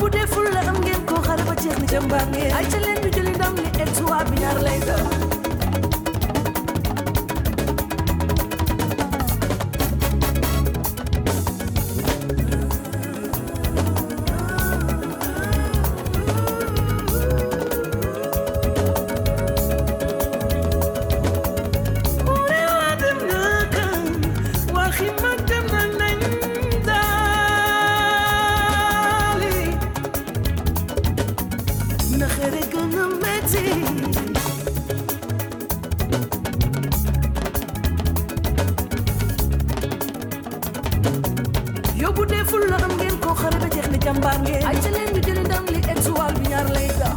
bu dee ful la am ngeen ko xare ba jeex ni jàmbaar ngeen ay ca leen ñu jëli ndam li et tuwaa bi ñaar lay doon yóbbu dee ful la am ngeen ko xare ba jeex ni jàmbaar ngeen ay ca leen ñu jëli ndam li et tuwaa bi ñaar lay doon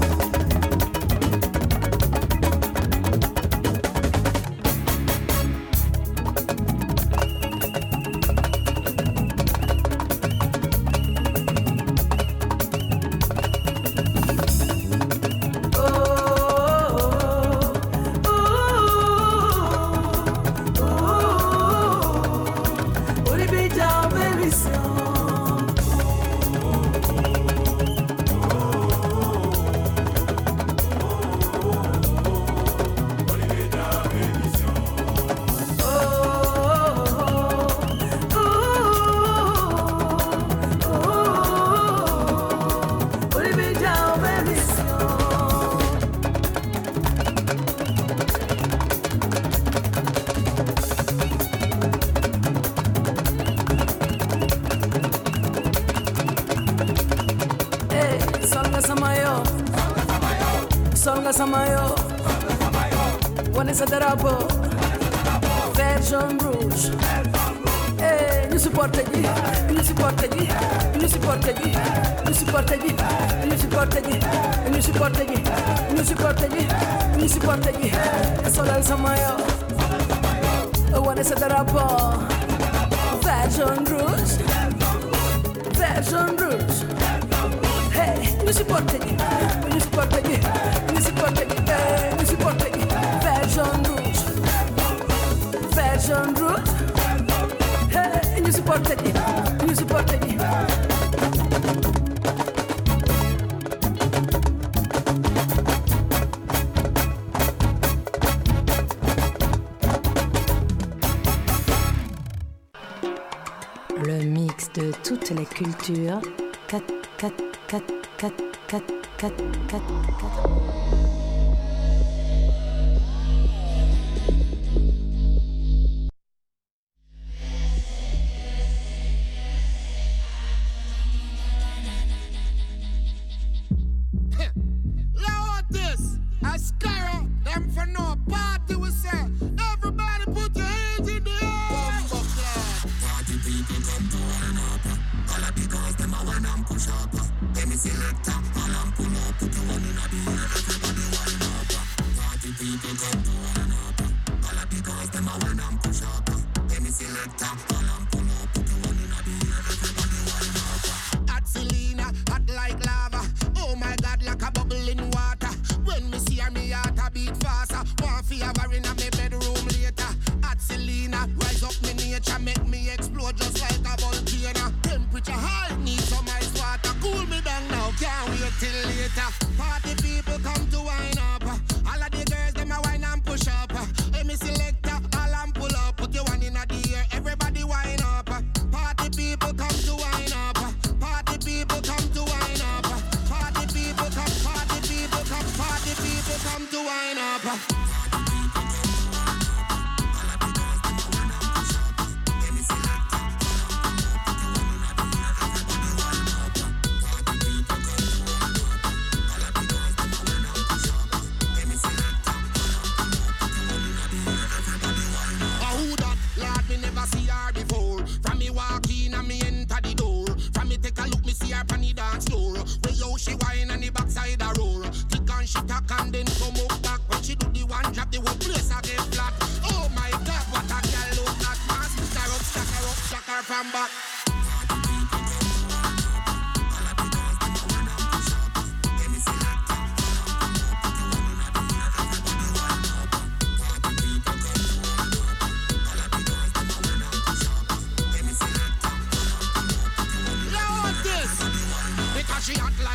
Solga samayo, wane sa drapeau, vert jaune rouge. Ñu supporté ji, ñu supporté ji, ñu supporté ji, ñu supporté ji, ñu supporté ji, ñu supporté ji, ñu supporté ji, ñu supporté ji. Solal samayo, wane sa drapeau, vert jaune rouge, vert jaune rouge. Ñu supporté ji, ñu supporté ji, ñu supporté ji, ñu supporté ji. Vert jaune rouge, vert jaune rouge. Ñu supporté ji, ñu supporté ji. Le mix de toutes les cultures. 4, 4, 4, 4, 4, 4, 4, 4, 4. She hot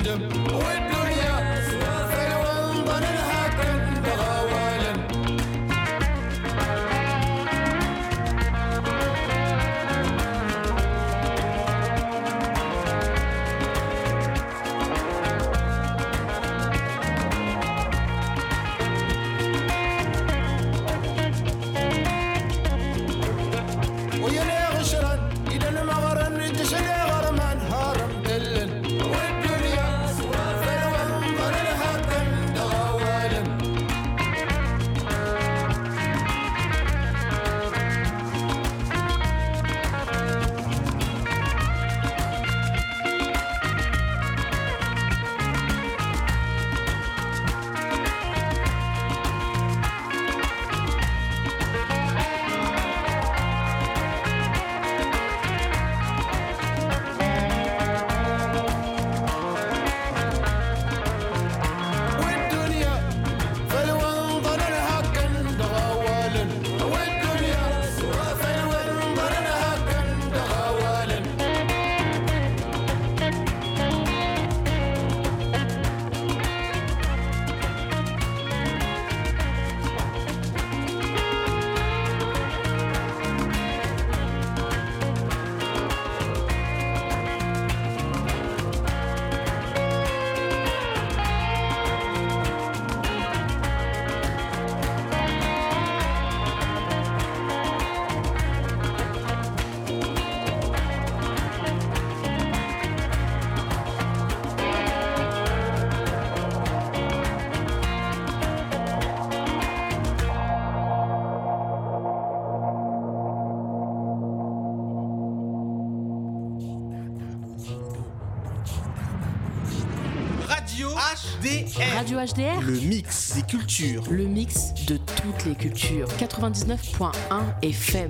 Radio HDR. Le mix des cultures. Le mix de toutes les cultures. 99.1 FM.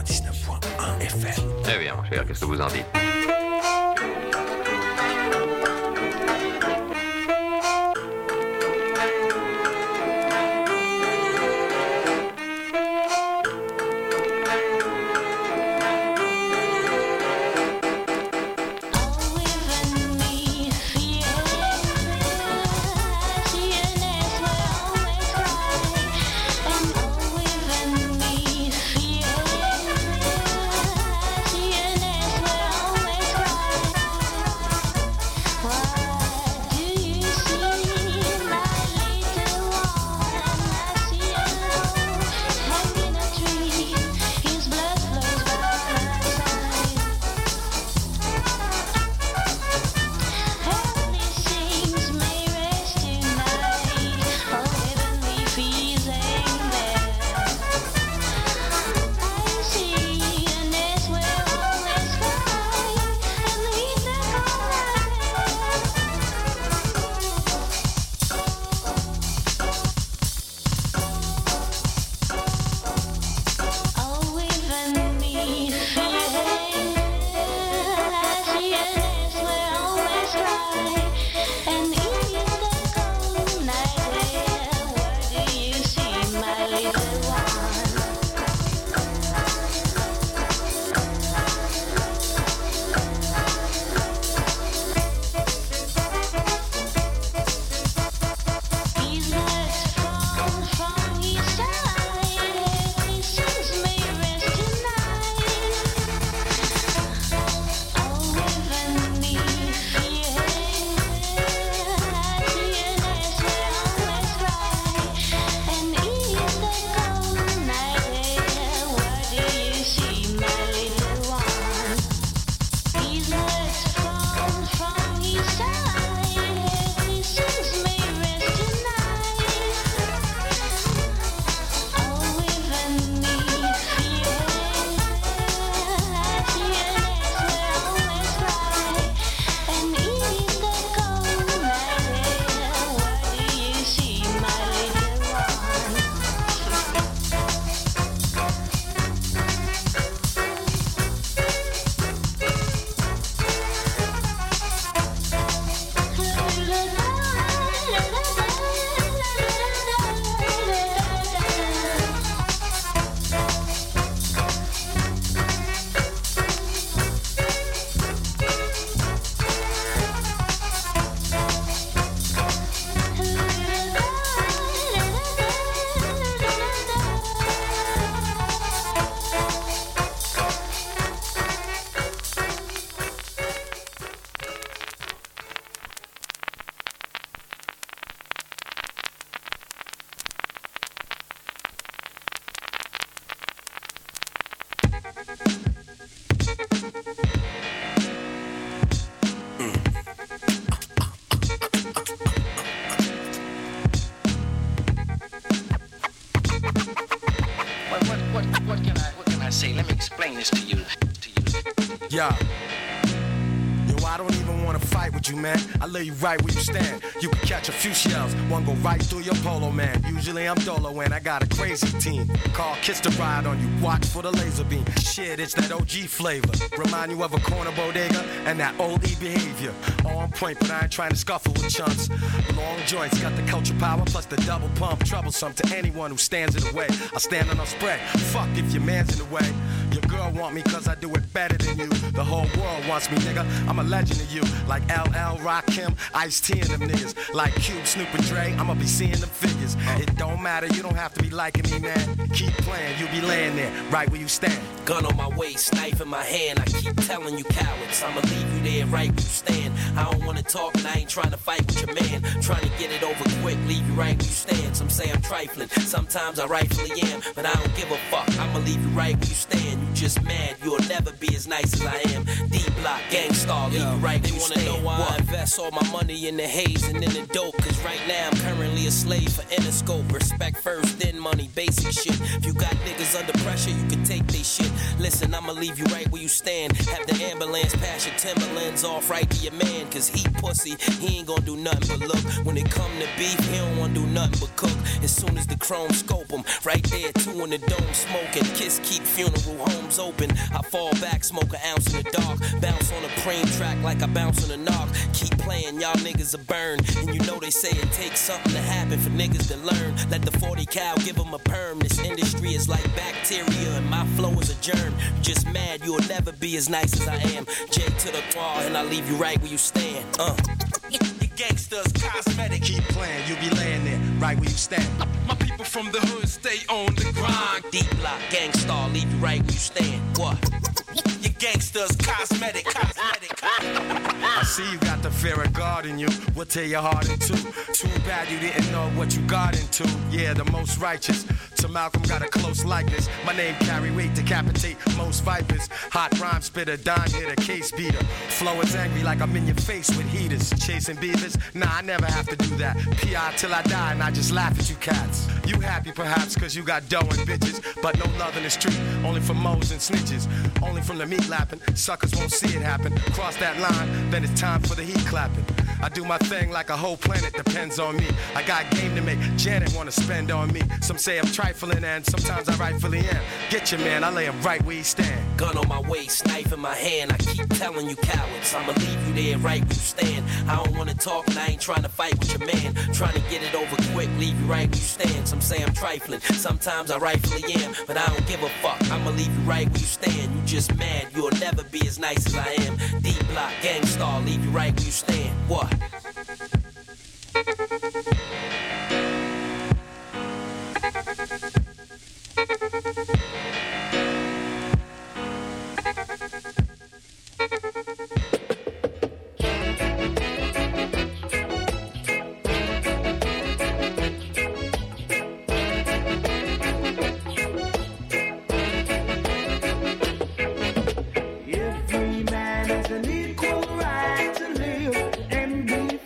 99.1 FM. Eh bien, mon cher, qu'est-ce que vous en dites ? Well this to you. Yeah. Yo, I don't even wanna fight with you, man. I lay you right where you stand. You can catch a few shells, one go right through your polo, man. Usually I'm dolo and I got a crazy team. Call Kiss to ride on you, watch for the laser beam. Shit, it's that OG flavor. Remind you of a corner bodega and that old E behavior. On point, but I ain't trying to scuffle with chumps. Long joints, got the culture power plus the double pump. Troublesome to anyone who stands in the way. I stand on a spread, fuck if your man's in the way. Your girl want me cause I do it better than you. The whole world wants me, nigga. I'm a legend to you. Like LL, Rakim, Ice-T and them niggas. Like Cube, Snoop and Dre, I'ma be seeing them figures. It don't matter, you don't have to be liking me, man. Keep playing, you'll be laying there, right where you stand. Gun on my waist, knife in my hand. I keep telling you cowards, I'ma leave you there right where you stand. I don't wanna talk and I ain't trying to fight with your man. Trying to get it over quick, leave you right where you stand. Some say I'm trifling, sometimes I rightfully am. But I don't give a fuck, I'ma leave you right where you stand. You just mad, you'll never be as nice as I am. D-Block, Gangstar, leave you right where you stand. They wanna know why I invest all my money in the haze and in the dope. Cause right now I'm currently a slave for Interscope. Respect first, then money, basic shit. If you got niggas under pressure, you can take they shit. Listen, I'ma leave you right where you stand. Have the ambulance pass your Timberlands off right to your man. Cause he pussy, he ain't gonna do nothing but look. When it come to beef, he don't wanna do nothing but cook. As soon as the chrome scope him, right there, two in the dome smoking. Kiss keep funeral homes open. I fall back, smoke an ounce in the dark. Bounce on a cream track like I bounce on a knock. Keep playing, y'all niggas are burned. And you know they say it takes something to happen for niggas to learn. Let the 40 cal give them a perm. This industry is like bacteria and my flow is a germ. Just mad, you'll never be as nice as I am. J to the wall and I leave you right where you stand. You gangsters, cosmetic. Keep playing, you'll be laying there, right where you stand. My people from the hood stay on the grind. D-Block, Gangstar, leave you right where you stand. What? You gangsters, cosmetic. I see you got the fear of God in you. We'll tear your heart in two. Too bad you didn't know what you got into. Yeah, the most righteous. To Malcolm got a close likeness. My name carry weight, decapitate most vipers. Hot rhyme spitter, Don hitter, case beater. Flow is angry like I'm in your face with heaters. Chasing beavers? Nah, I never have to do that. P.I. till I die and I just laugh at you cats. You happy perhaps cause you got dough and bitches. But no love in the street, only for moles and snitches. Only from the meat lapping, suckers won't see it happen. Cross that line, then it's time for the heat clapping. I do my thing like a whole planet depends on me. I got game to make, Janet wanna spend on me. Some say I'm trifling and sometimes I rightfully am. Get your man, I lay him right where he stand. Gun on my waist, knife in my hand. I keep telling you cowards, I'ma leave you there right where you stand. I don't wanna talk and I ain't trying to fight with your man. Trying to get it over quick, leave you right where you stand. Some say I'm trifling, sometimes I rightfully am. But I don't give a fuck, I'ma leave you right where you stand. You just mad, you'll never be as nice as I am. D-Block, Gangstar, leave you right where you stand. What? Every man has an equal right to live and be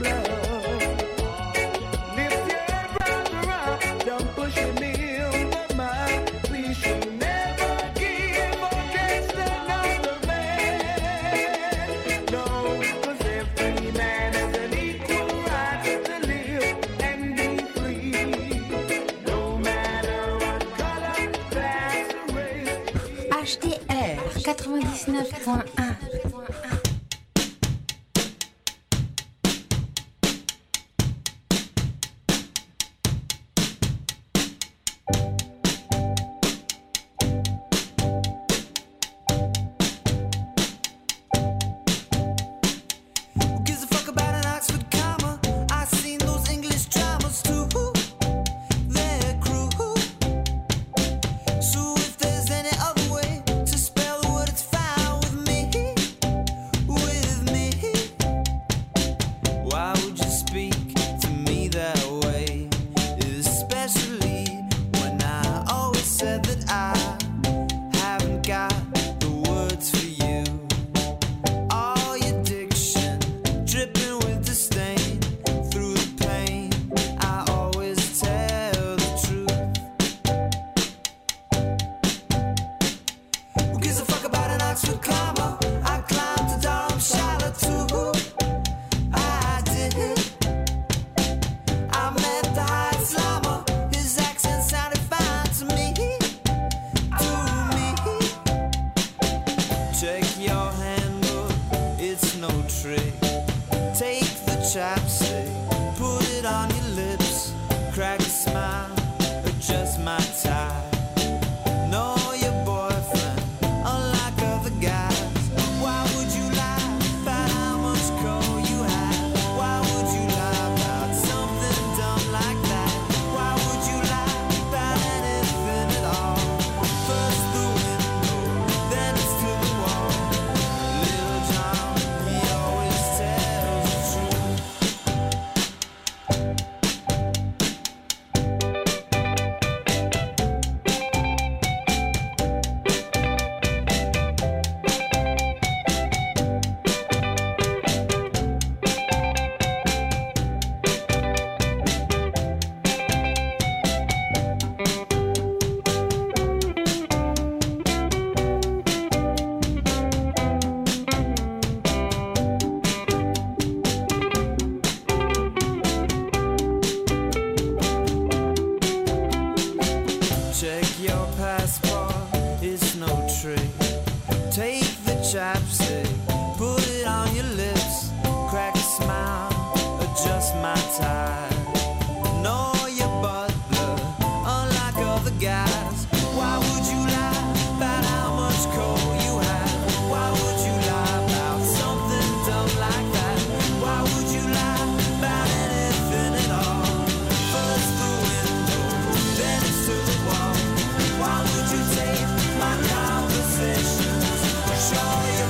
99.1.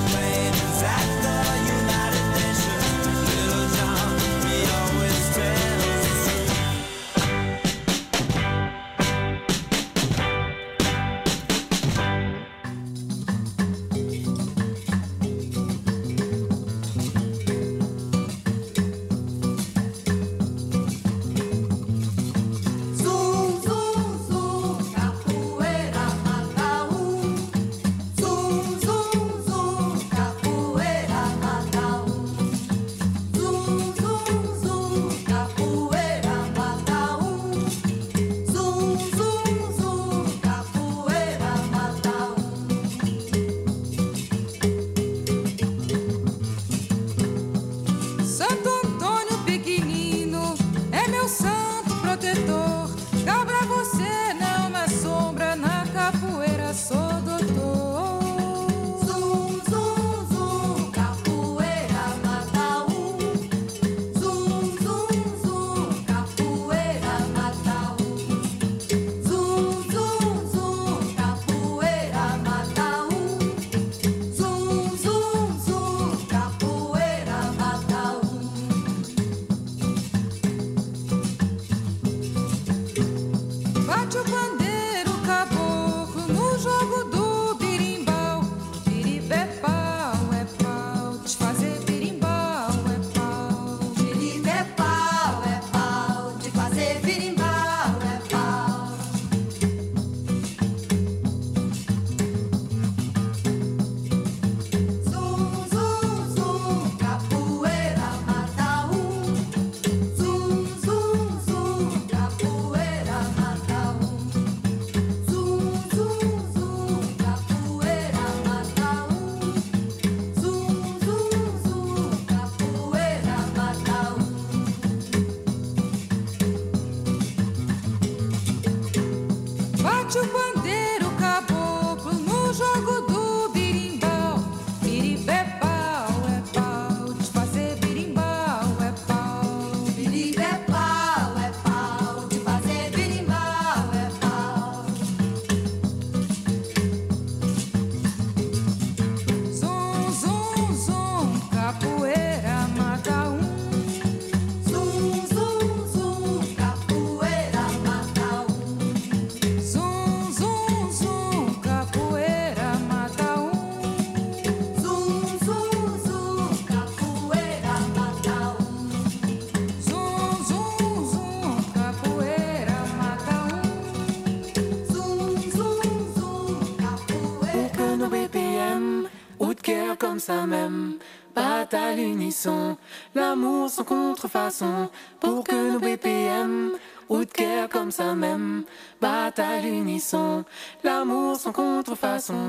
United Nations, Little John, he always tells ça même, battent à l'unisson. L'amour sans contrefaçon, pour que nos BPM, ou de guerre comme ça même, battent à l'unisson. L'amour sans contrefaçon.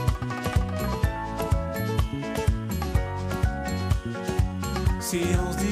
Si on se dit